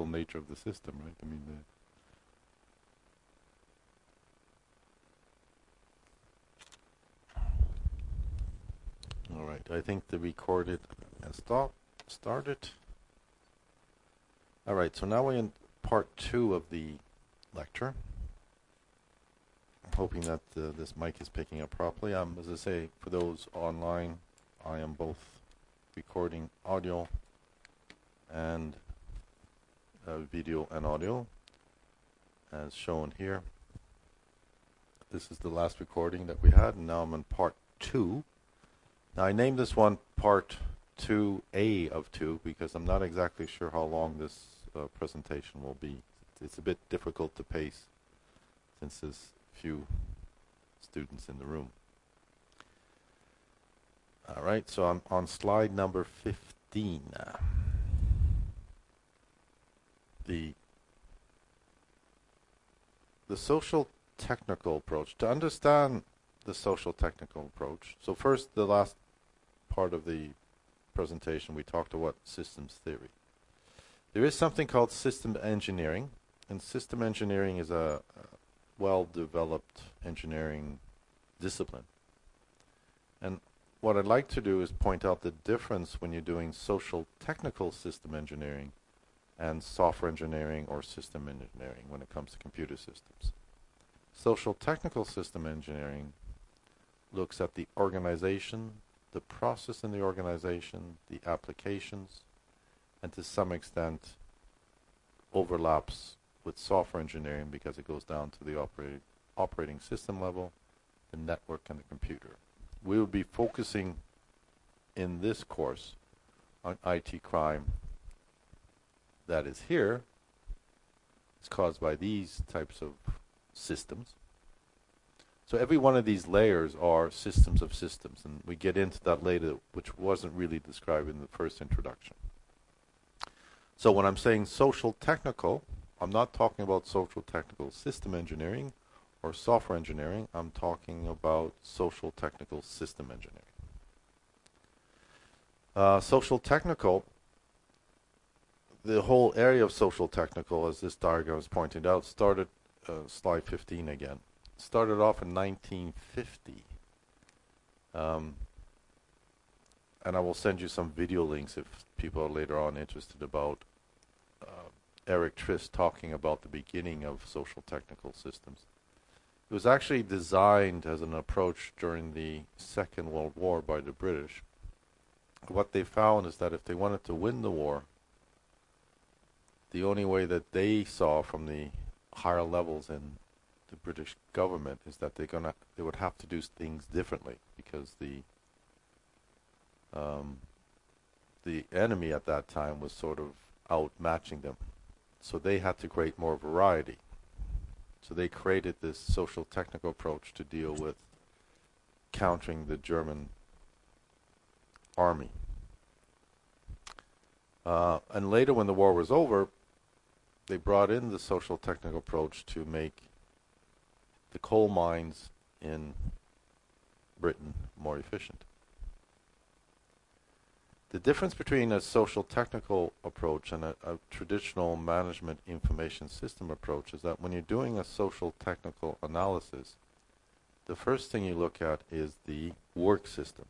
technical nature of the system, right? I mean, all right. I think the recorded and started. All right. So now we're in part 2 of the lecture. I'm hoping that this mic is picking up properly. As I say, for those online, I am both recording audio and video and audio, as shown here. This is the last recording that we had, and now I'm in part 2. Now I named this one part 2A of 2 because I'm not exactly sure how long this presentation will be. It's a bit difficult to pace since there's few students in the room. All right, so I'm on slide number 15 now. The social technical approach. To understand the social technical approach, so first, the last part of the presentation, we talked about systems theory. There is something called system engineering, and system engineering is a well-developed engineering discipline. And what I'd like to do is point out the difference when you're doing social technical system engineering and software engineering or system engineering when it comes to computer systems. Social technical system engineering looks at the organization, the process in the organization, the applications, and to some extent overlaps with software engineering because it goes down to the operating system level, the network, and the computer. We will be focusing in this course on IT crime that is here. It's caused by these types of systems. So every one of these layers are systems of systems, and we get into that later, which wasn't really described in the first introduction. So when I'm saying social technical, I'm not talking about social technical system engineering or software engineering. I'm talking about social technical system engineering. Social technical, the whole area of social technical, as this diagram is pointing out, started, slide 15 again, started off in 1950. And I will send you some video links if people are later on interested about Eric Trist talking about the beginning of social technical systems. It was actually designed as an approach during the Second World War by the British. What they found is that if they wanted to win the war, the only way that they saw from the higher levels in the British government is that they would have to do things differently because the enemy at that time was sort of outmatching them. So they had to create more variety. So they created this social technical approach to deal with countering the German army. And later when the war was over, they brought in the social technical approach to make the coal mines in Britain more efficient. The difference between a social technical approach and a traditional management information system approach is that when you're doing a social technical analysis, the first thing you look at is the work system.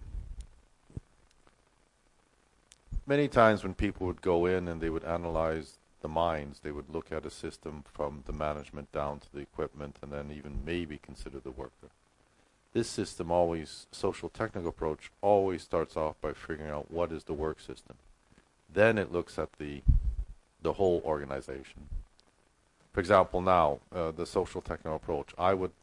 Many times when people would go in and they would analyze the mines, they would look at a system from the management down to the equipment and then even maybe consider the worker. This system always, social technical approach, always starts off by figuring out what is the work system. Then it looks at the whole organization. For example, now, the social technical approach, I would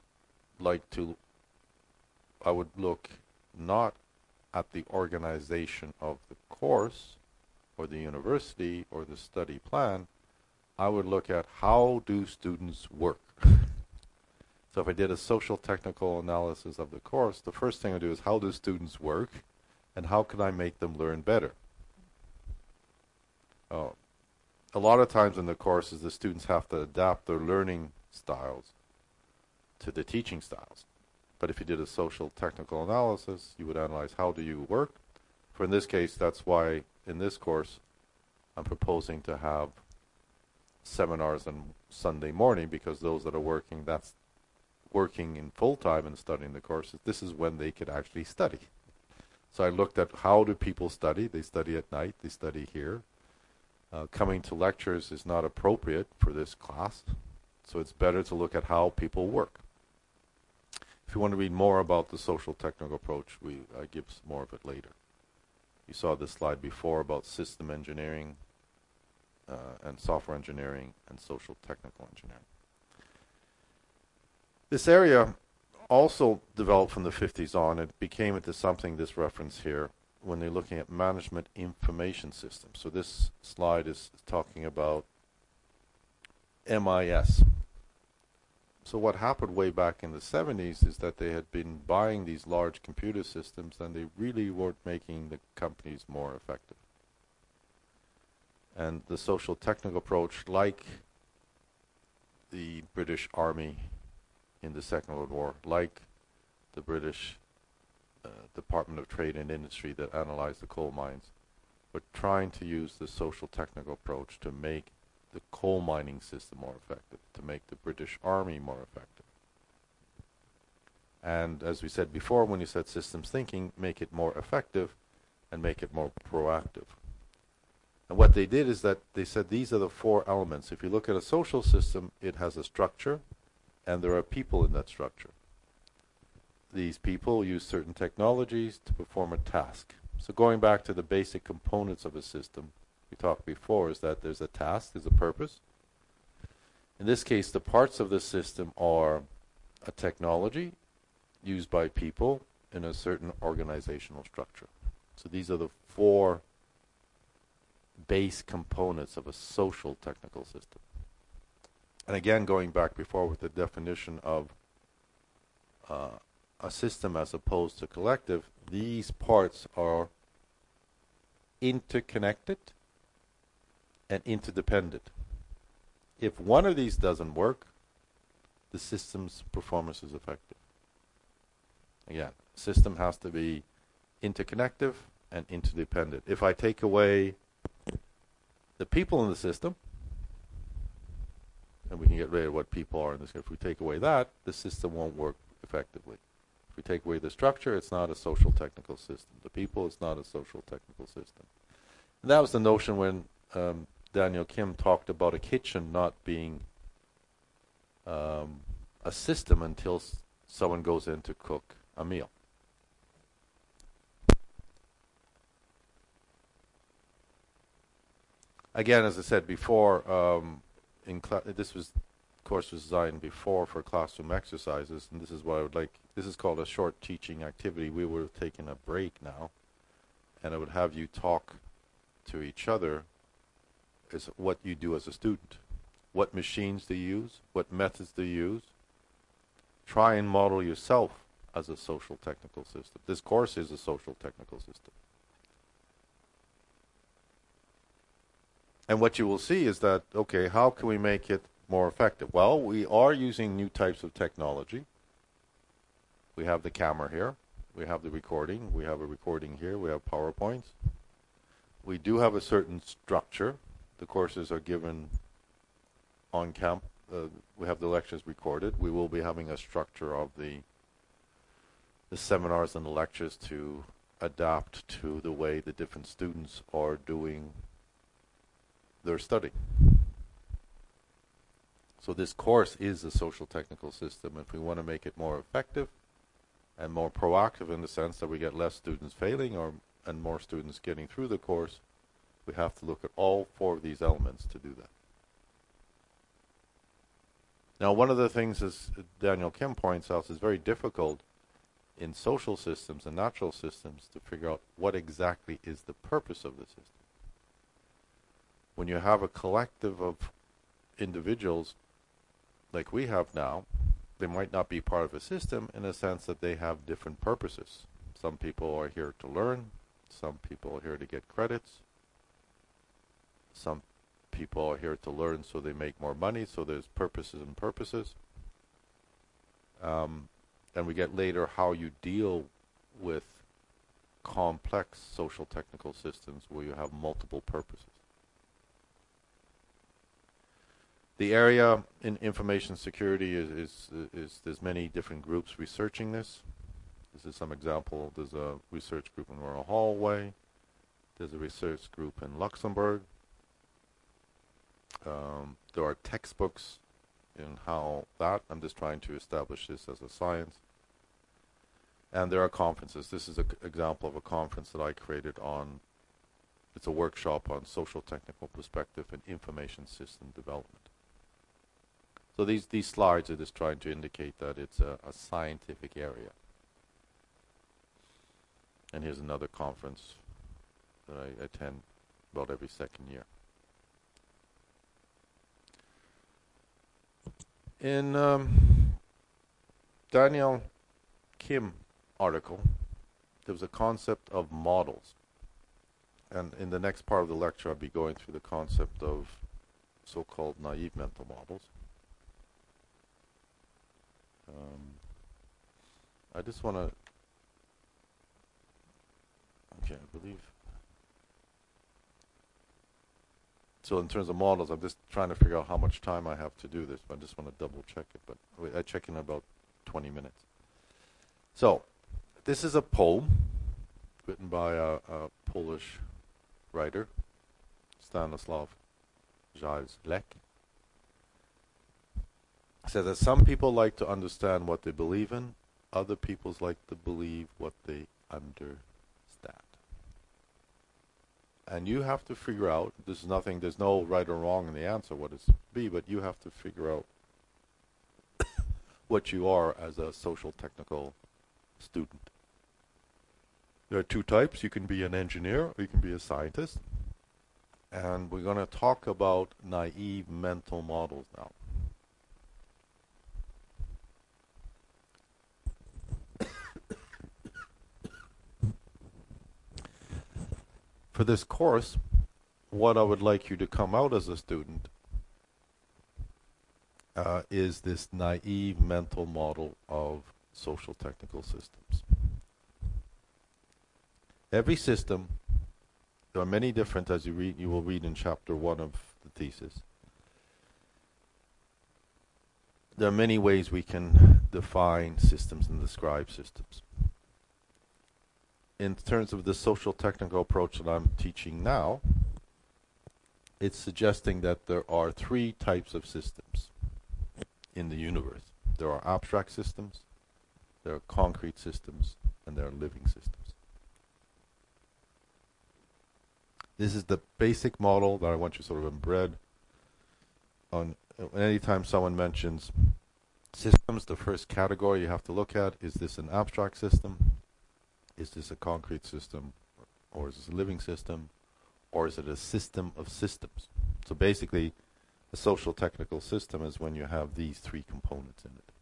look not at the organization of the course or the university or the study plan. I would look at how do students work. So if I did a social technical analysis of the course, the first thing I do is how do students work and how can I make them learn better? A lot of times in the courses, the students have to adapt their learning styles to the teaching styles. But if you did a social technical analysis, you would analyze how do you work. For in this case, that's why in this course, I'm proposing to have seminars on Sunday morning, because those that are working, that's working in full time and studying the courses, this is when they could actually study. So I looked at how do people study. They study at night, they study here. Coming to lectures is not appropriate for this class, so it's better to look at how people work. If you want to read more about the social technical approach, I give more of it later. You saw this slide before about system engineering and software engineering and social technical engineering. This area also developed from the 50s on. It became into something, this reference here, when they're looking at management information systems. So this slide is talking about MIS. So what happened way back in the 70s is that they had been buying these large computer systems, and they really weren't making the companies more effective. And the social technical approach, like the British Army in the Second World War, like the British Department of Trade and Industry that analyzed the coal mines, were trying to use the social technical approach to make the coal mining system more effective, to make the British Army more effective. And as we said before, when you said systems thinking, make it more effective and make it more proactive. And what they did is that they said these are the four elements. If you look at a social system, it has a structure, and there are people in that structure. These people use certain technologies to perform a task. So going back to the basic components of a system, we talked before, is that there's a task, there's a purpose. In this case, the parts of the system are a technology used by people in a certain organizational structure. So these are the four base components of a social technical system. And again, going back before with the definition of a system as opposed to collective, these parts are interconnected and interdependent. If one of these doesn't work, the system's performance is affected. Again, system has to be interconnective and interdependent. If I take away the people in the system, and we can get rid of what people are in this, if we take away that, the system won't work effectively. If we take away the structure, it's not a social technical system. The people, it's not a social technical system. And that was the notion when Daniel Kim talked about a kitchen not being a system until someone goes in to cook a meal. Again, as I said before, this course was designed before for classroom exercises, and this is what I would like. This is called a short teaching activity. We would have taken a break now, and I would have you talk to each other is what you do as a student. What machines do you use? What methods do you use? Try and model yourself as a social technical system. This course is a social technical system. And what you will see is that, okay, how can we make it more effective? Well, we are using new types of technology. We have the camera here. We have the recording. We have a recording here. We have PowerPoints. We do have a certain structure. The courses are given on camp. We have the lectures recorded. We will be having a structure of the seminars and the lectures to adapt to the way the different students are doing their study. So this course is a social technical system. If we want to make it more effective and more proactive in the sense that we get less students failing and more students getting through the course, we have to look at all four of these elements to do that. Now, one of the things, as Daniel Kim points out, is very difficult in social systems and natural systems to figure out what exactly is the purpose of the system. When you have a collective of individuals like we have now, they might not be part of a system in a sense that they have different purposes. Some people are here to learn. Some people are here to get credits. Some people are here to learn so they make more money, so there's purposes and purposes. And we get later how you deal with complex social technical systems where you have multiple purposes. The area in information security is there's many different groups researching this. This is some example. There's a research group in Royal Holloway. There's a research group in Luxembourg. There are textbooks in how that. I'm just trying to establish this as a science. And there are conferences. This is an example of a conference that I created on. It's a workshop on social technical perspective and information system development. So these slides are just trying to indicate that it's a scientific area. And here's another conference that I attend about every second year. In Daniel Kim article, there was a concept of models. And in the next part of the lecture, I'll be going through the concept of so-called naive mental models. I just want to, okay, I believe. So in terms of models, I'm just trying to figure out how much time I have to do this. I just want to double check it, but I check in about 20 minutes. So this is a poem written by a Polish writer, Stanislaw Zajc. It says that some people like to understand what they believe in, other people like to believe what they understand. And you have to figure out, there's no right or wrong in the answer, what it's be, but you have to figure out what you are as a social technical student. There are two types. You can be an engineer or you can be a scientist. And we're going to talk about naive mental models now. For this course, what I would like you to come out as a student is this naive mental model of social technical systems. Every system, there are many different, as you will read in chapter 1 of the thesis. There are many ways we can define systems and describe systems. In terms of the social technical approach that I'm teaching now, it's suggesting that there are three types of systems in the universe. There are abstract systems, there are concrete systems, and there are living systems. This is the basic model that I want you sort of embed on. Anytime someone mentions systems, the first category you have to look at, is this an abstract system? Is this a concrete system? Or is this a living system? Or is it a system of systems? So basically, a social technical system is when you have these three components in it.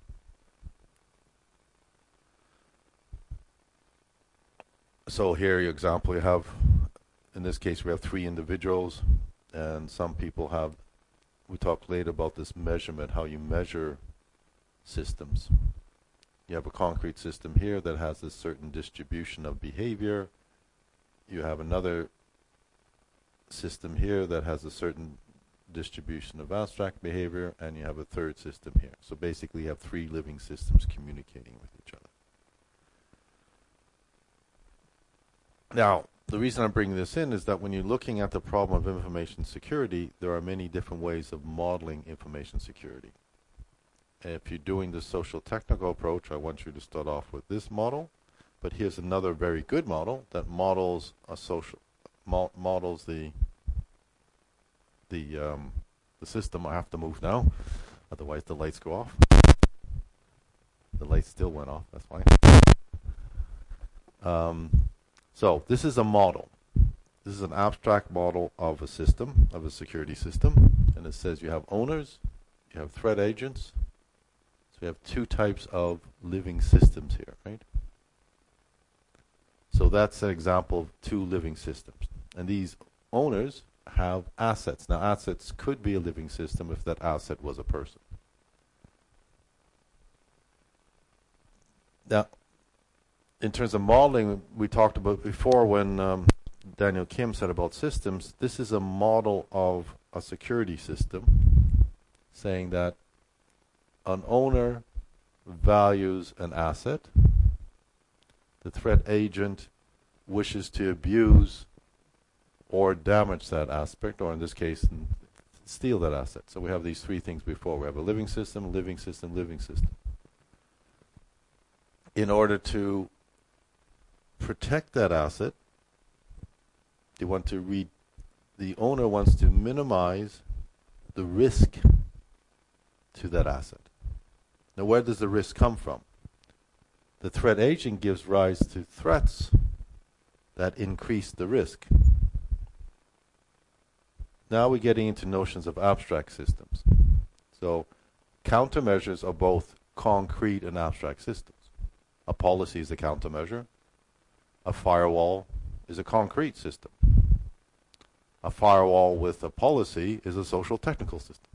So here, your example, you have, in this case, we have three individuals, and some people have, we talk later about this measurement, how you measure systems. You have a concrete system here that has a certain distribution of behavior. You have another system here that has a certain distribution of abstract behavior, and you have a third system here. So basically you have three living systems communicating with each other. Now, the reason I'm bringing this in is that when you're looking at the problem of information security, there are many different ways of modeling information security. If you're doing the social technical approach, I want you to start off with this model. But here's another very good model that models a social models the system. I have to move now, otherwise the lights go off. The lights still went off. That's fine. So this is a model. This is an abstract model of a system, of a security system, and it says you have owners, you have threat agents. So we have two types of living systems here, right? So that's an example of two living systems. And these owners have assets. Now, assets could be a living system if that asset was a person. Now, in terms of modeling, we talked about before when Daniel Kim said about systems, this is a model of a security system. saying that an owner values an asset, the threat agent wishes to abuse or damage that aspect, or in this case, steal that asset. So we have these three things before. We have a living system, living system, living system. In order to protect that asset, the owner wants to minimize the risk to that asset. Now, where does the risk come from? The threat agent gives rise to threats that increase the risk. Now we're getting into notions of abstract systems. So countermeasures are both concrete and abstract systems. A policy is a countermeasure. A firewall is a concrete system. A firewall with a policy is a social technical system.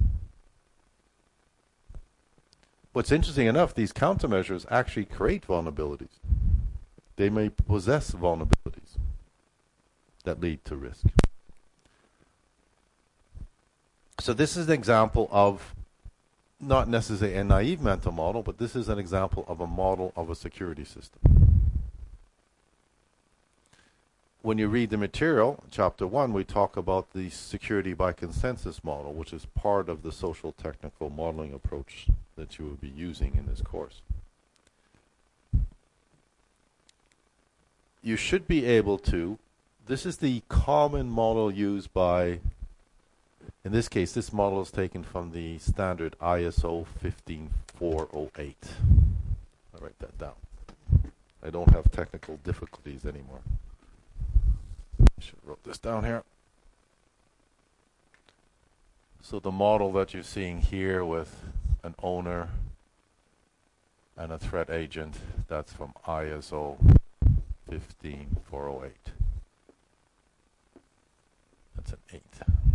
What's interesting enough, these countermeasures actually create vulnerabilities. They may possess vulnerabilities that lead to risk. So this is an example of not necessarily a naive mental model, but this is an example of a model of a security system. When you read the material, chapter 1, we talk about the security by consensus model, which is part of the social technical modeling approach that you will be using in this course. You should be able to, this is the common model used by, in this case, this model is taken from the standard ISO 15408. I'll write that down. I don't have technical difficulties anymore. I should have wrote this down here. So the model that you're seeing here with an owner and a threat agent, that's from ISO 15408. That's an 8.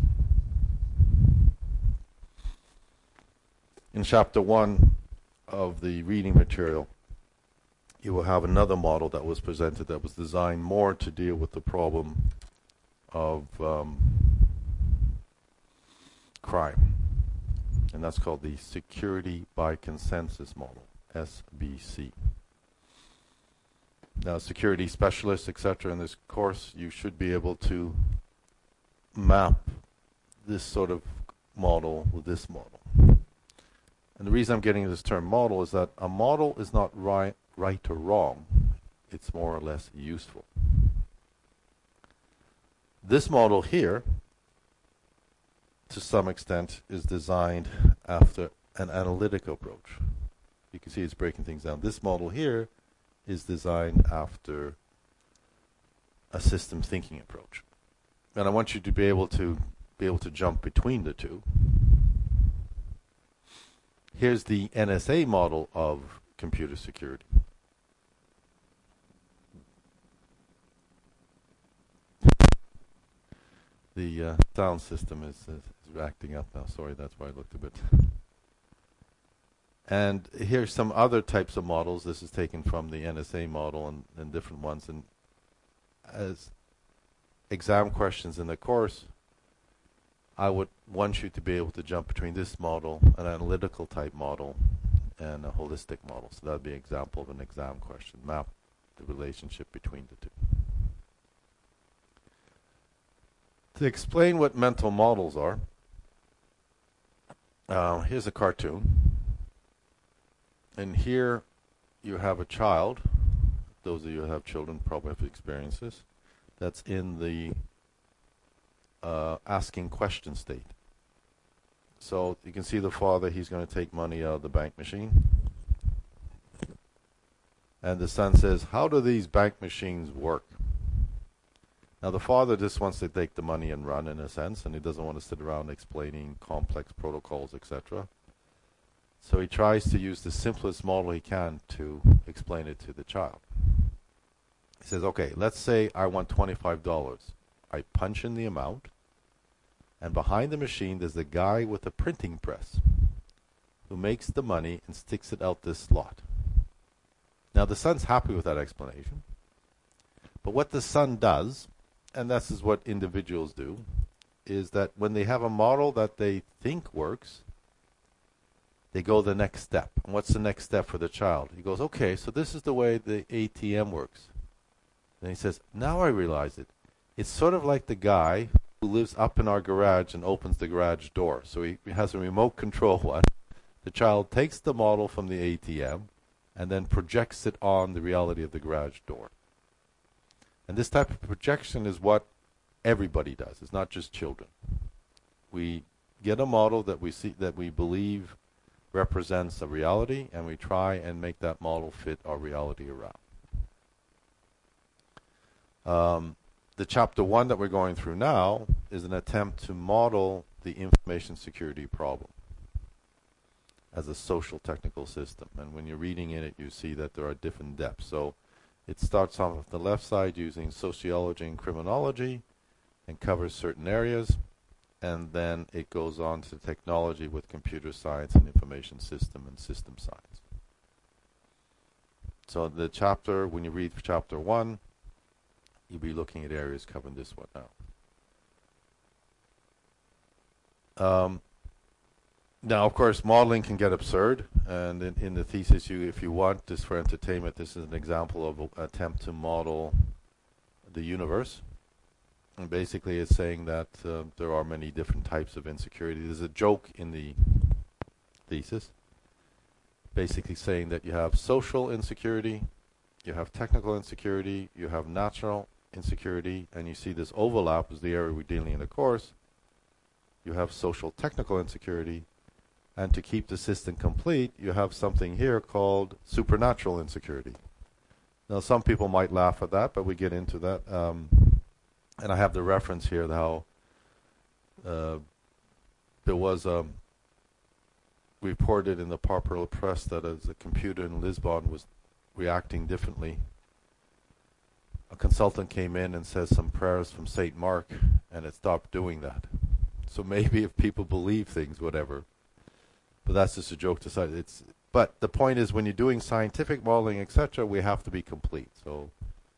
In chapter 1 of the reading material, you will have another model that was presented that was designed more to deal with the problem of crime. And that's called the Security by Consensus Model, SBC. Now, security specialists, etc., in this course, you should be able to map this sort of model with this model. And the reason I'm getting this term model is that a model is not right or wrong. It's more or less useful. This model here, to some extent, is designed after an analytic approach. You can see it's breaking things down. This model here is designed after a system thinking approach. And I want you to be able to jump between the two. Here's the NSA model of computer security. The sound system is acting up now. Sorry, that's why I looked a bit. And here's some other types of models. This is taken from the NSA model and different ones. And as exam questions in the course, I would want you to be able to jump between this model, an analytical type model, and a holistic model. So that would be an example of an exam question. Map the relationship between the two. To explain what mental models are, here's a cartoon. And here you have a child. Those of you who have children probably have experienced this. That's in the asking question state. So you can see the father, he's going to take money out of the bank machine. And the son says, how do these bank machines work? Now the father just wants to take the money and run, in a sense, and he doesn't want to sit around explaining complex protocols, etc. So he tries to use the simplest model he can to explain it to the child. He says, okay, let's say I want $25. I punch in the amount, and behind the machine there's a guy with a printing press who makes the money and sticks it out this slot. Now the son's happy with that explanation, but what the son does, and this is what individuals do, is that when they have a model that they think works, they go the next step. And what's the next step for the child? He goes, okay, so this is the way the ATM works. And he says, now I realize it. It's sort of like the guy who lives up in our garage and opens the garage door. So he has a remote control one. The child takes the model from the ATM and then projects it on the reality of the garage door. And this type of projection is what everybody does. It's not just children. We get a model that we see, that we believe represents a reality, and we try and make that model fit our reality around. The chapter 1 that we're going through now is an attempt to model the information security problem as a social technical system. And when you're reading in it, you see that there are different depths. So it starts off at the left side using sociology and criminology and covers certain areas. And then it goes on to technology with computer science and information system and system science. So the chapter, when you read chapter 1, you'll be looking at areas covering this one now. Now, of course, modeling can get absurd, and in the thesis, if you want this for entertainment, this is an example of an attempt to model the universe. And basically, it's saying that there are many different types of insecurity. There's a joke in the thesis, basically saying that you have social insecurity, you have technical insecurity, you have natural insecurity, and you see this overlap is the area we're dealing in the course. You have social technical insecurity, and to keep the system complete, you have something here called supernatural insecurity. Now, some people might laugh at that, but we get into that. And I have the reference here how there was reported in the popular press that as a computer in Lisbon was reacting differently, a consultant came in and says some prayers from St. Mark, and it stopped doing that. So maybe if people believe things, whatever. But that's just a joke to say. But the point is, when you're doing scientific modeling, etc., we have to be complete. So,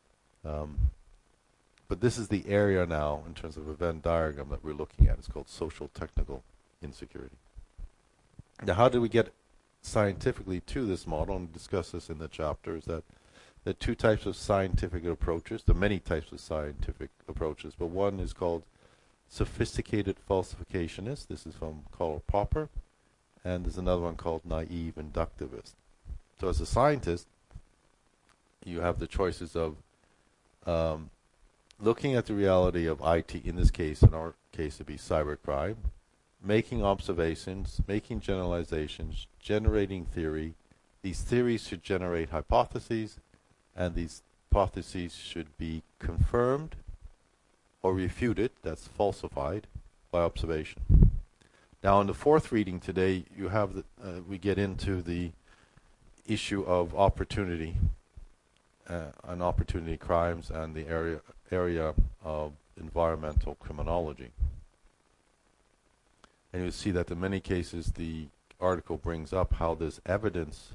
but this is the area now in terms of a Venn diagram that we're looking at. It's called social technical insecurity. Now, how do we get scientifically to this model, and discuss this in the chapter, is that there are two types of scientific approaches. There are many types of scientific approaches, but one is called sophisticated falsificationist. This is from Karl Popper. And there's another one called naive inductivist. So as a scientist, you have the choices of looking at the reality of IT, in this case, in our case, it'd be cybercrime, making observations, making generalizations, generating theory. These theories should generate hypotheses, and these hypotheses should be confirmed or refuted, that's falsified, by observation. Now, in the fourth reading today, you have we get into the issue of opportunity and opportunity crimes and the area of environmental criminology. And you see that in many cases the article brings up how there's evidence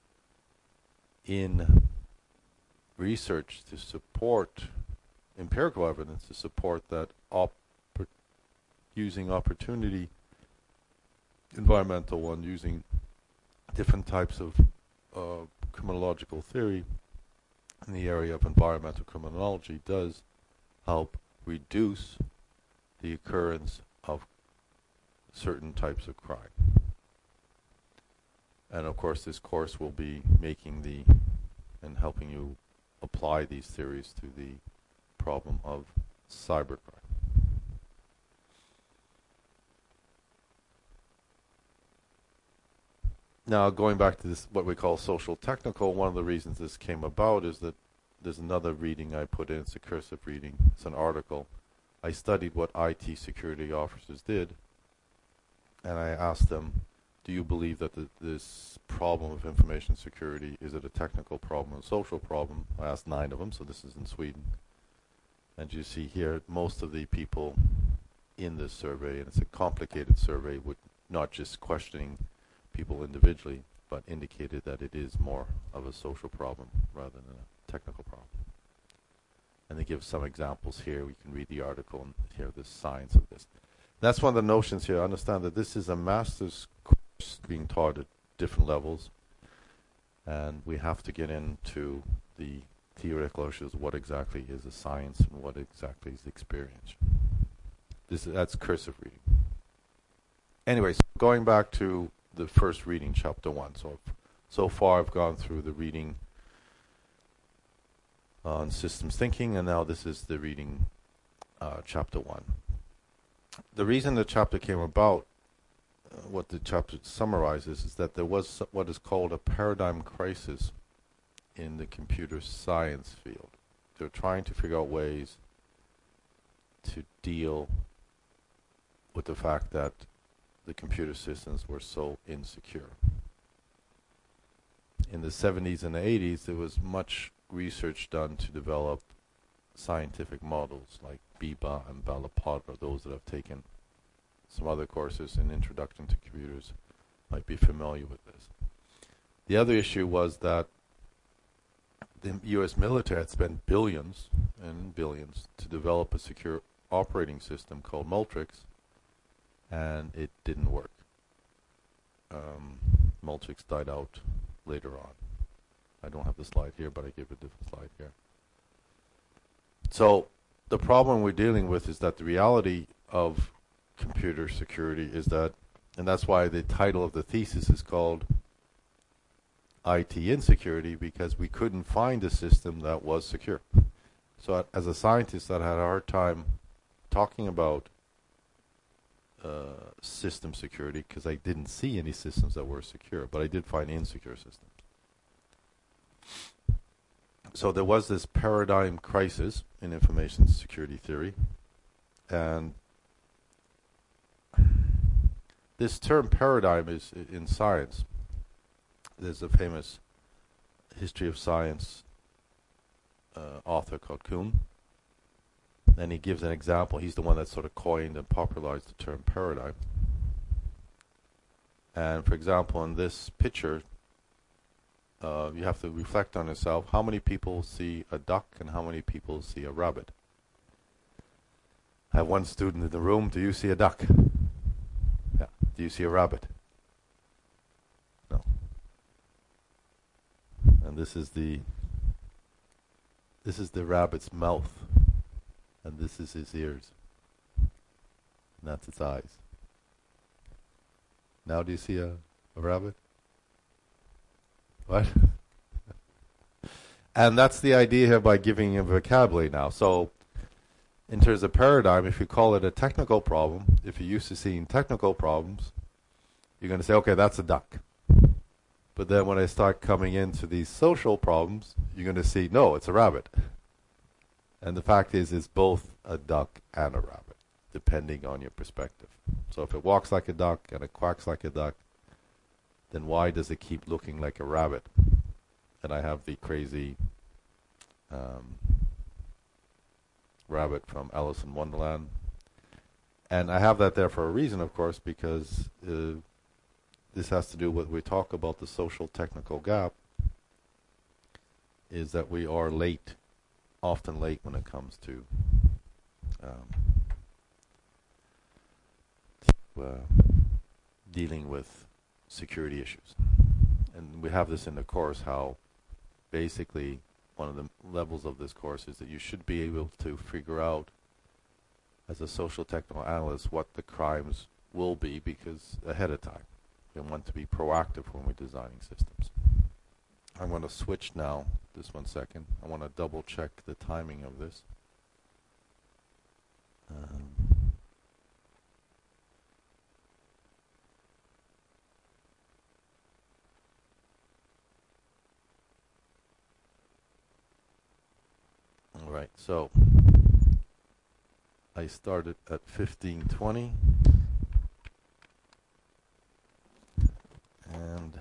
in research to support, empirical evidence to support that using opportunity, environmental one, using different types of criminological theory in the area of environmental criminology does help reduce the occurrence of certain types of crime. And of course this course will be making and helping you apply these theories to the problem of cybercrime. Now, going back to this, what we call social technical, one of the reasons this came about is that there's another reading I put in. It's a cursive reading. It's an article. I studied what IT security officers did, and I asked them, do you believe that this problem of information security, is it a technical problem or a social problem? I asked 9 of them, so this is in Sweden. And you see here, most of the people in this survey, and it's a complicated survey, with not just questioning people individually, but indicated that it is more of a social problem rather than a technical problem. And they give some examples here. We can read the article and hear the science of this. That's one of the notions here. Understand that this is a master's being taught at different levels, and we have to get into the theoretical issues. What exactly is a science, and what exactly is experience? That's cursive reading. Anyways, going back to the first reading, chapter 1. So far I've gone through the reading on systems thinking, and now this is the reading, chapter 1. The reason the chapter came about, what the chapter summarizes, is that there was what is called a paradigm crisis in the computer science field. They're trying to figure out ways to deal with the fact that the computer systems were so insecure. In the 70s and the 80s, there was much research done to develop scientific models like Biba and Balapadra. Those that have taken some other courses in Introduction to Computers might be familiar with this. The other issue was that the US military had spent billions and billions to develop a secure operating system called Multrix, and it didn't work. Multrix died out later on. I don't have the slide here, but I give a different slide here. So the problem we're dealing with is that the reality of computer security is that, and that's why the title of the thesis is called IT Insecurity, because we couldn't find a system that was secure. So as a scientist, I had a hard time talking about system security because I didn't see any systems that were secure, but I did find insecure systems. So there was this paradigm crisis in information security theory, and this term paradigm is in science. There's a famous history of science author called Kuhn, and he gives an example. He's the one that sort of coined and popularized the term paradigm. And for example, in this picture, you have to reflect on yourself. How many people see a duck and how many people see a rabbit? I have one student in the room. Do you see a duck? Yeah. Do you see a rabbit? No. And this is the rabbit's mouth, and this is his ears, and that's its eyes. Now do you see a rabbit? What? And that's the idea here by giving him vocabulary now. So in terms of paradigm, if you call it a technical problem, if you're used to seeing technical problems, you're going to say, okay, that's a duck. But then when I start coming into these social problems, you're going to see, no, it's a rabbit. And the fact is, it's both a duck and a rabbit, depending on your perspective. So if it walks like a duck and it quacks like a duck, then why does it keep looking like a rabbit? And I have the crazy rabbit from Alice in Wonderland. And I have that there for a reason, of course, because this has to do with, we talk about the social technical gap, is that we are late, often late when it comes to dealing with security issues. And we have this in the course, how basically one of the levels of this course is that you should be able to figure out as a social technical analyst what the crimes will be, because ahead of time we want to be proactive when we're designing systems. I'm going to switch now, just 1 second. I want to double check the timing of this. All right, so I started at 15:20, and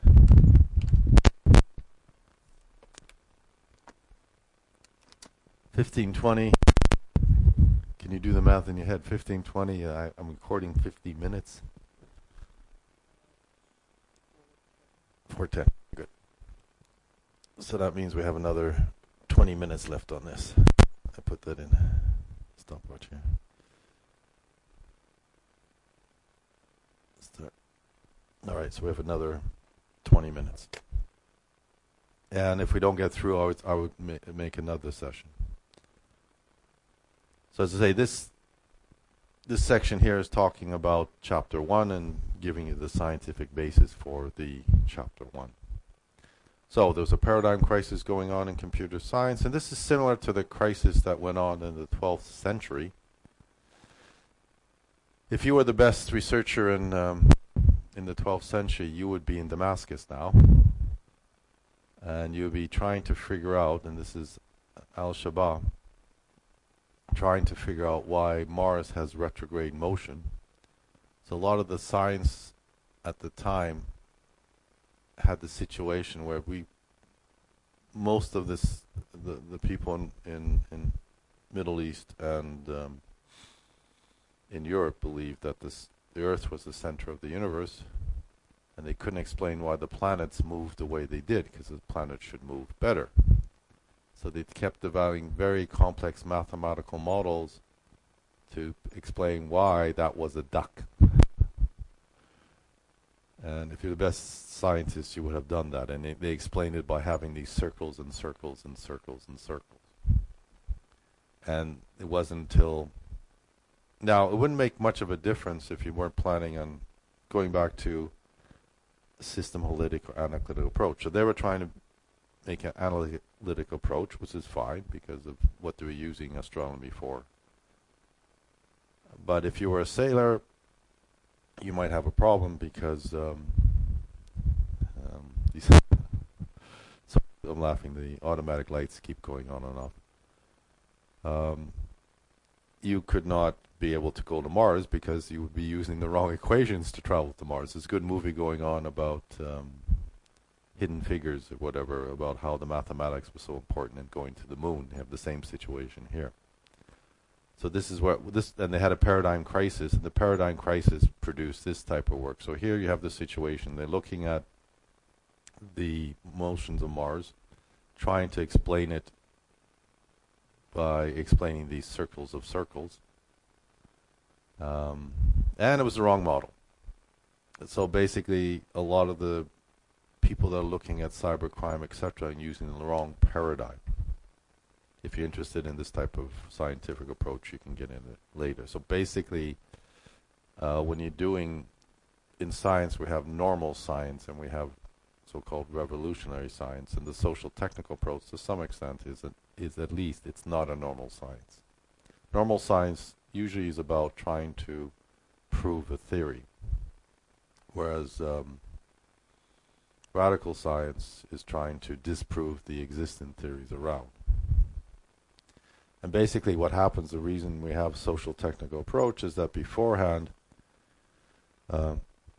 can you do the math in your head? 15:20, I'm recording 50 minutes. 4:10, good. So that means we have another 20 minutes left on this. I put that in stopwatch here. Start. All right, so we have another 20 minutes. And if we don't get through, I would make another session. So as I say, this section here is talking about chapter 1 and giving you the scientific basis for the chapter 1. So there's a paradigm crisis going on in computer science, and this is similar to the crisis that went on in the 12th century. If you were the best researcher in the 12th century, you would be in Damascus now, and you would be trying to figure out, and this is Al-Shabaab, trying to figure out why Mars has retrograde motion. So a lot of the science at the time had the situation where most of this, the people in Middle East and in Europe believed that the Earth was the center of the universe, and they couldn't explain why the planets moved the way they did, because the planets should move better. So they kept developing very complex mathematical models to explain why that was a duck. And if you're the best scientist, you would have done that. And they explained it by having these circles and circles and circles and circles. And it wasn't until... Now, it wouldn't make much of a difference if you weren't planning on going back to a system-holistic or analytical approach. So they were trying to make an analytic approach, which is fine because of what they were using astronomy for. But if you were a sailor, you might have a problem because so I'm laughing. The automatic lights keep going on and off. You could not be able to go to Mars because you would be using the wrong equations to travel to Mars. There's a good movie going on about Hidden Figures or whatever, about how the mathematics was so important in going to the moon. They have the same situation here. So this is where and they had a paradigm crisis, and the paradigm crisis produced this type of work. So here you have the situation. They're looking at the motions of Mars, trying to explain it by explaining these circles of circles. And it was the wrong model. So basically, a lot of the people that are looking at cybercrime, etc., are using the wrong paradigm. If you're interested in this type of scientific approach, you can get in it later. So basically, when you're doing, in science, we have normal science and we have so-called revolutionary science, and the social technical approach to some extent is at least, it's not a normal science. Normal science usually is about trying to prove a theory, whereas radical science is trying to disprove the existing theories around. And basically what happens, the reason we have social technical approach is that beforehand, a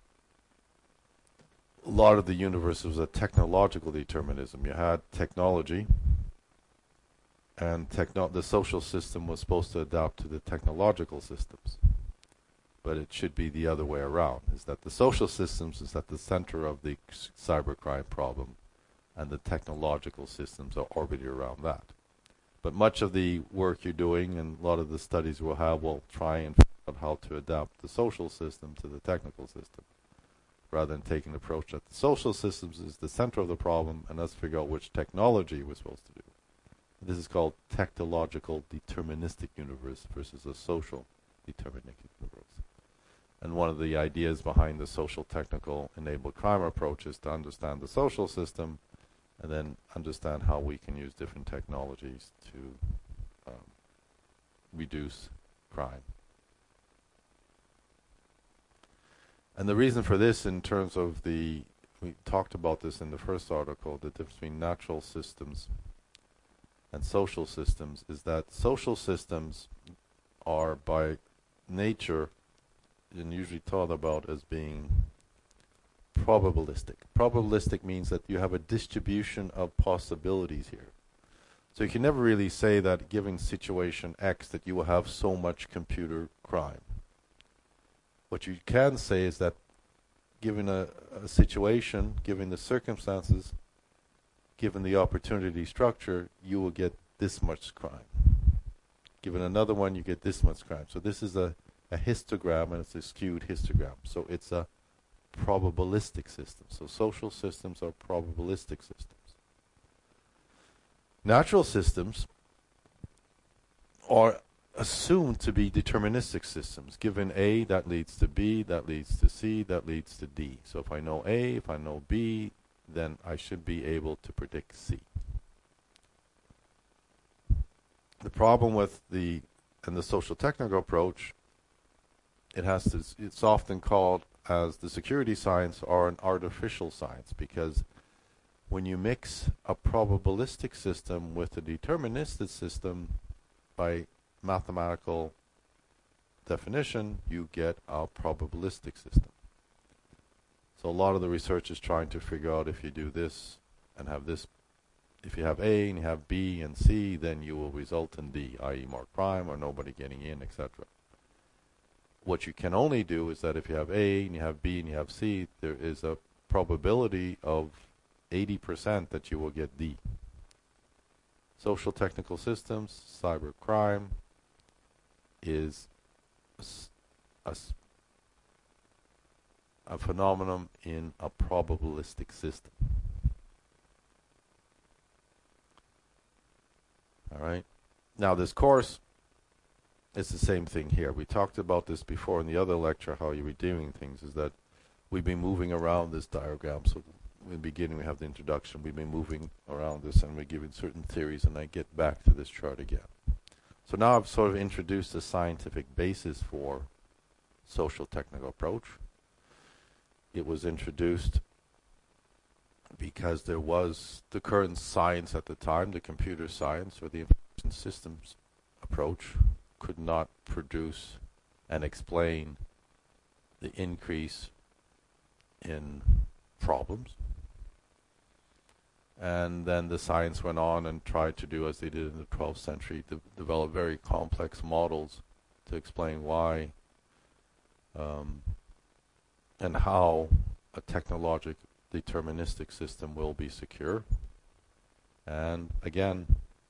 lot of the universe was a technological determinism. You had technology, and the social system was supposed to adapt to the technological systems. But it should be the other way around, is that the social systems is at the center of the cybercrime problem, and the technological systems are orbiting around that. But much of the work you're doing and a lot of the studies we'll have will try and figure out how to adapt the social system to the technical system, rather than taking the approach that the social systems is the center of the problem and let's figure out which technology we're supposed to do. This is called technological deterministic universe versus a social deterministic universe. And one of the ideas behind the social technical enabled crime approach is to understand the social system and then understand how we can use different technologies to reduce crime. And the reason for this, in terms of we talked about this in the first article, the difference between natural systems and social systems, is that social systems are by nature and usually thought about as being probabilistic. Probabilistic means that you have a distribution of possibilities here. So you can never really say that given situation X that you will have so much computer crime. What you can say is that given a situation, given the circumstances, given the opportunity structure, you will get this much crime. Given another one, you get this much crime. So this is a histogram, and it's a skewed histogram. So it's a probabilistic systems. So social systems are probabilistic systems. Natural systems are assumed to be deterministic systems. Given A, that leads to B, that leads to C, that leads to D. So if I know A, if I know B, then I should be able to predict C. The problem with the social technical approach, it's often called as the security science or an artificial science, because when you mix a probabilistic system with a deterministic system, by mathematical definition, you get a probabilistic system. So a lot of the research is trying to figure out, if you do this and have this, if you have A and you have B and C, then you will result in D, i.e. more crime or nobody getting in, etc. What you can only do is that if you have A and you have B and you have C, there is a probability of 80% that you will get D. Social technical systems, cyber crime, is a phenomenon in a probabilistic system. All right. Now this course is the same thing here. We talked about this before in the other lecture, how you're doing things, is that we've been moving around this diagram. So in the beginning we have the introduction, we've been moving around this and we're giving certain theories, and I get back to this chart again. So now I've sort of introduced the scientific basis for social technical approach. It was introduced because there was the current science at the time, the computer science or the information systems approach, could not produce and explain the increase in problems. And then the science went on and tried to do as they did in the 12th century, to develop very complex models to explain why and how a technologic deterministic system will be secure. And again,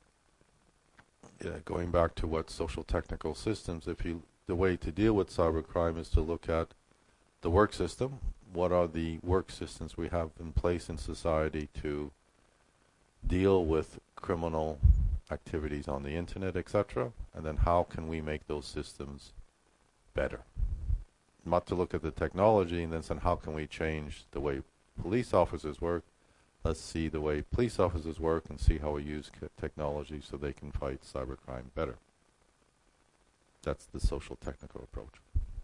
going back to what social technical systems, the way to deal with cybercrime is to look at the work system. What are the work systems we have in place in society to deal with criminal activities on the internet, etc., and then how can we make those systems better? Not to look at the technology and then say, how can we change the way police officers work? Let's see the way police officers work and see how we use technology so they can fight cybercrime better. That's the social technical approach.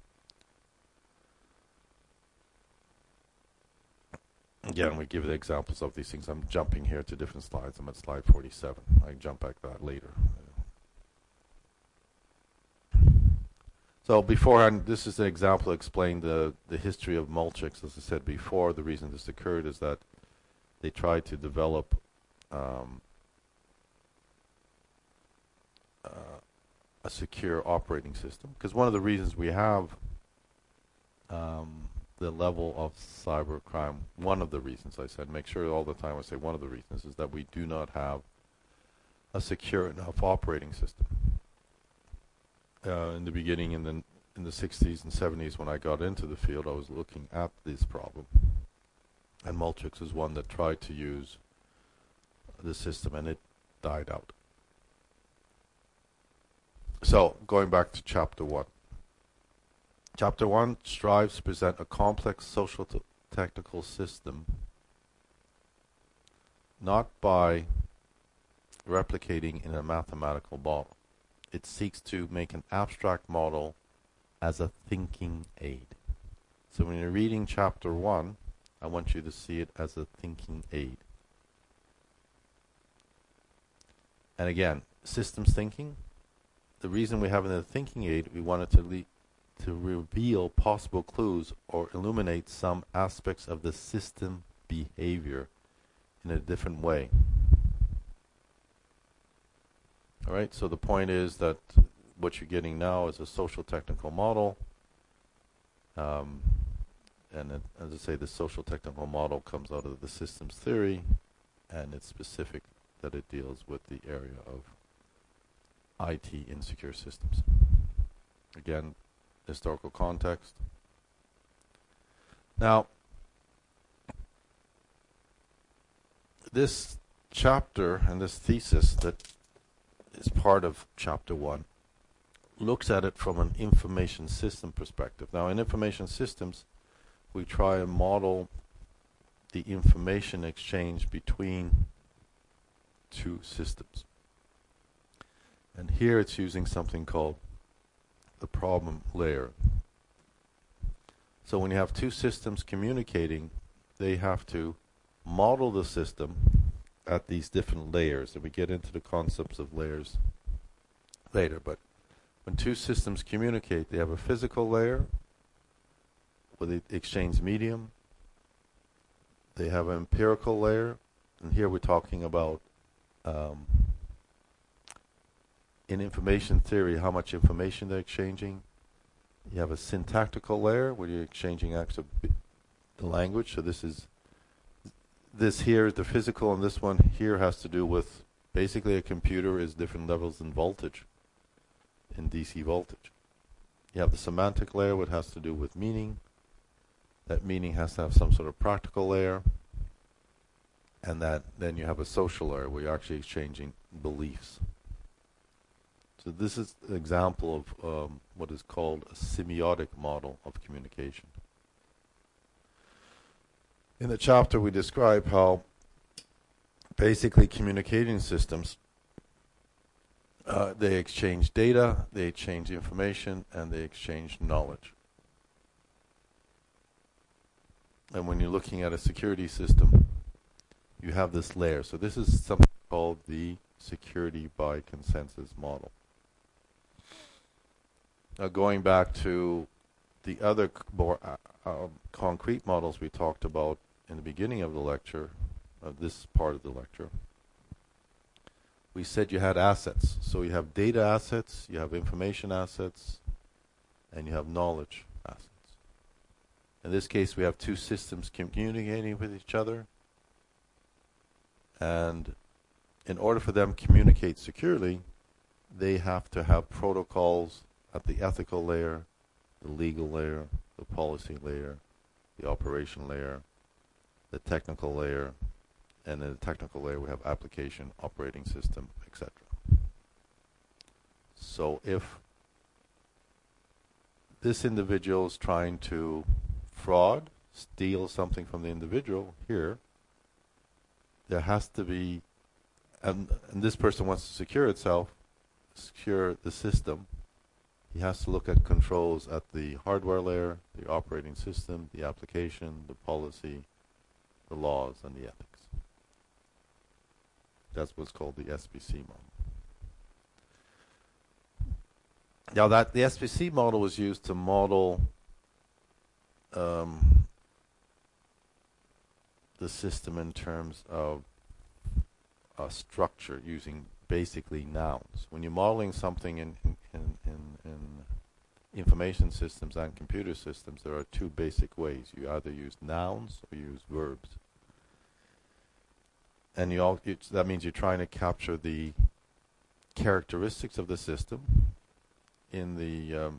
Again, we give the examples of these things. I'm jumping here to different slides. I'm at slide 47. I can jump back to that later. So beforehand, this is an example to explain the history of Multics. As I said before, the reason this occurred is that they tried to develop a secure operating system. Because one of the reasons we have the level of cybercrime, one of the reasons, I said, make sure all the time I say one of the reasons, is that we do not have a secure enough operating system. In the beginning, in the 60s and 70s, when I got into the field, I was looking at this problem. And Multics is one that tried to use the system, and it died out. So, going back to Chapter 1. Chapter 1 strives to present a complex social technical system, not by replicating in a mathematical model. It seeks to make an abstract model as a thinking aid. So when you're reading Chapter 1, I want you to see it as a thinking aid. And again, systems thinking. The reason we have it in a thinking aid, we wanted to reveal possible clues or illuminate some aspects of the system behavior in a different way. All right, so the point is that what you're getting now is a social technical model. And as I say, the social technical model comes out of the systems theory, and it's specific that it deals with the area of IT insecure systems. Again, historical context. Now, this chapter and this thesis that is part of chapter 1 looks at it from an information system perspective. Now, in information systems, we try and model the information exchange between two systems. And here it's using something called the problem layer. So when you have two systems communicating, they have to model the system at these different layers. And we get into the concepts of layers later. But when two systems communicate, they have a physical layer where they exchange medium. They have an empirical layer. And here we're talking about, in information theory, how much information they're exchanging. You have a syntactical layer where you're exchanging actual the language. So this here is the physical, and this one here has to do with basically a computer is different levels in voltage, in DC voltage. You have the semantic layer, which has to do with meaning. That meaning has to have some sort of practical layer. And then you have a social layer where you're actually exchanging beliefs. So this is an example of what is called a semiotic model of communication. In the chapter we describe how basically communicating systems, they exchange data, they exchange information, and they exchange knowledge. And when you're looking at a security system, you have this layer. So this is something called the security by consensus model. Now going back to the other more concrete models we talked about in the beginning of the lecture, of this part of the lecture, we said you had assets. So you have data assets, you have information assets, and you have knowledge assets. In this case, we have two systems communicating with each other. And in order for them to communicate securely, they have to have protocols at the ethical layer, the legal layer, the policy layer, the operation layer, the technical layer, and in the technical layer we have application, operating system, etc. So if this individual is trying to fraud, steal something from the individual here, there has to be, and this person wants to secure itself, secure the system. He has to look at controls at the hardware layer, the operating system, the application, the policy, the laws, and the ethics. That's what's called the SBC model. Now that the SBC model was used to model the system in terms of a structure using basically nouns. When you're modeling something in information systems and computer systems, there are two basic ways. You either use nouns or use verbs. And that means you're trying to capture the characteristics of the system. In the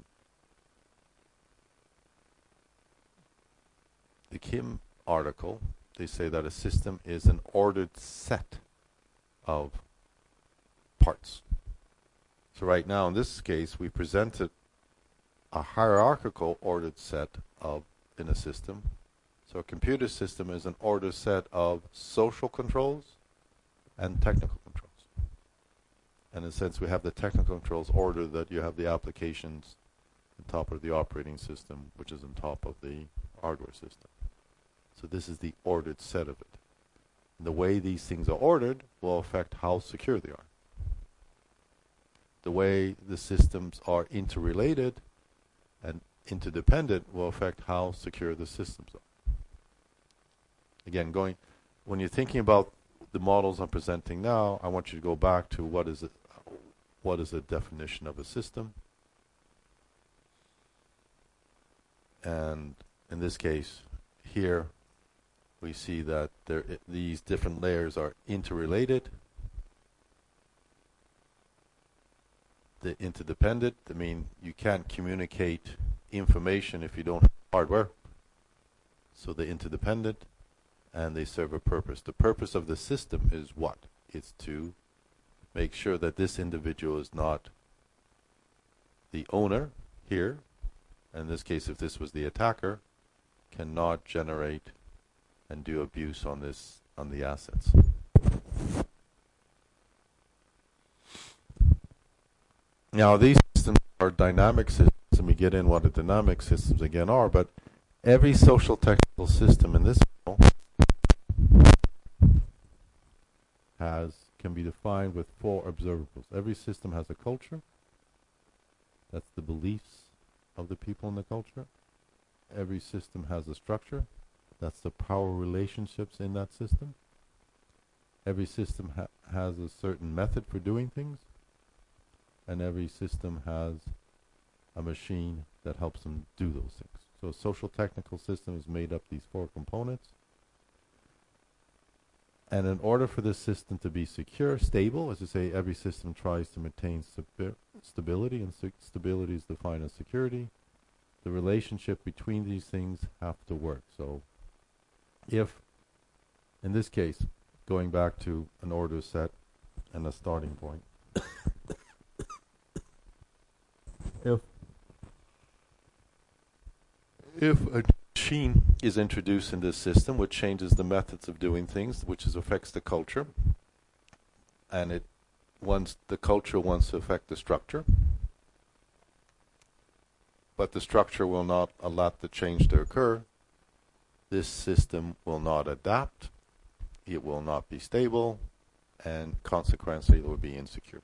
Kim article, they say that a system is an ordered set of parts. So right now, in this case, we presented a hierarchical ordered set in a system. So a computer system is an ordered set of social controls and technical controls. And in a sense, we have the technical controls ordered that you have the applications on top of the operating system, which is on top of the hardware system. So this is the ordered set of it. And the way these things are ordered will affect how secure they are. The way the systems are interrelated and interdependent will affect how secure the systems are. Again, when you're thinking about the models I'm presenting now, I want you to go back to what is the definition of a system. And in this case, here we see that these different layers are interrelated. The interdependent, I mean, you can't communicate information if you don't have hardware. So they're interdependent and they serve a purpose. The purpose of the system is what? It's to make sure that this individual is not the owner here. In this case, if this was the attacker, cannot generate and do abuse on the assets. Now these systems are dynamic systems, and we get in what the dynamic systems again are, but every social technical system in this can be defined with 4 observables. Every system has a culture. That's the beliefs of the people in the culture. Every system has a structure. That's the power relationships in that system. Every system has a certain method for doing things. And every system has a machine that helps them do those things. So a social technical system is made up these 4 components. And in order for this system to be secure, stable, as I say, every system tries to maintain stability, and stability is defined as security. The relationship between these things have to work. So if, in this case, going back to an order set and a starting point, if a machine is introduced in this system which changes the methods of doing things, which affects the culture, and the culture wants to affect the structure, but the structure will not allow the change to occur, this system will not adapt, it will not be stable, and consequently it will be insecure.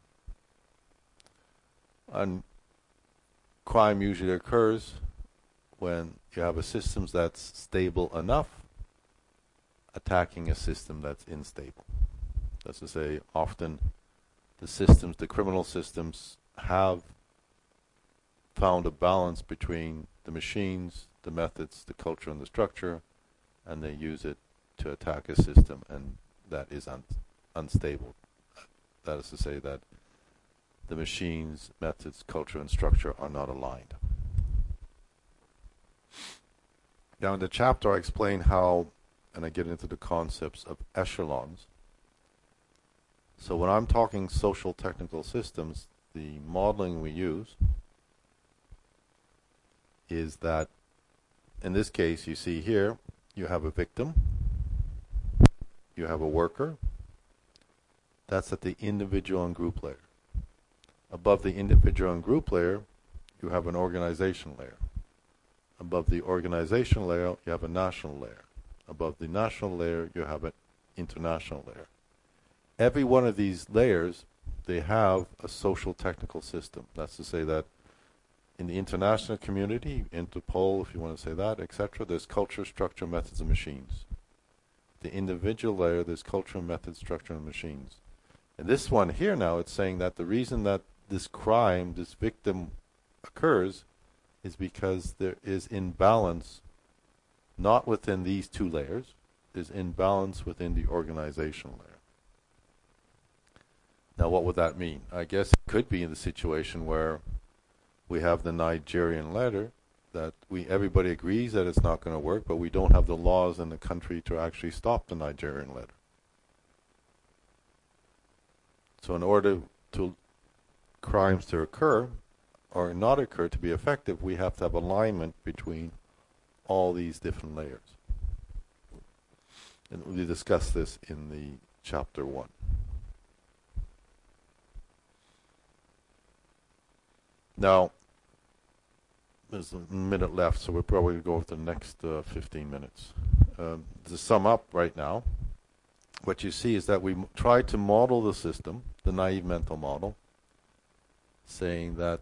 And crime usually occurs when you have a system that's stable enough attacking a system that's unstable. That's to say, often the criminal systems have found a balance between the machines, the methods, the culture, and the structure, and they use it to attack a system and that is unstable. That is to say that the machines, methods, culture, and structure are not aligned. Now in the chapter I explain how, and I get into the concepts of echelons. So when I'm talking social technical systems, the modeling we use is that, in this case you see here, you have a victim, you have a worker, that's at the individual and group layer. Above the individual and group layer, you have an organization layer. Above the organization layer, you have a national layer. Above the national layer, you have an international layer. Every one of these layers, they have a social technical system. That's to say that in the international community, Interpol, if you want to say that, etc., there's culture, structure, methods, and machines. The individual layer, there's culture, methods, structure, and machines. And this one here now, it's saying that the reason that this crime, this victim occurs is because there is imbalance not within these 2 layers, there's imbalance within the organizational layer. Now what would that mean? I guess it could be in the situation where we have the Nigerian letter that everybody agrees that it's not going to work, but we don't have the laws in the country to actually stop the Nigerian letter. So in order to crimes to occur or not occur to be effective, we have to have alignment between all these different layers. And we discussed this in the chapter 1. Now, there's a minute left, so we'll probably go over the next 15 minutes. To sum up right now, what you see is that we try to model the system, the naive mental model, saying that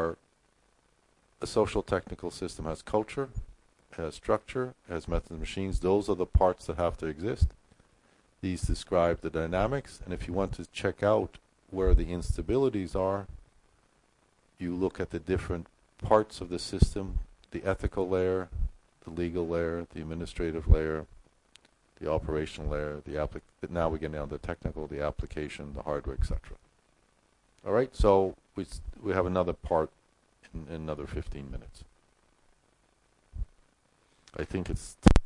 a social technical system has culture, has structure, has methods and machines. Those are the parts that have to exist. These describe the dynamics, and if you want to check out where the instabilities are, you look at the different parts of the system, the ethical layer, the legal layer, the administrative layer, the operational layer, now we get down to the technical, the application, the hardware, etc. All right, so we have another part in another 15 minutes. I think it's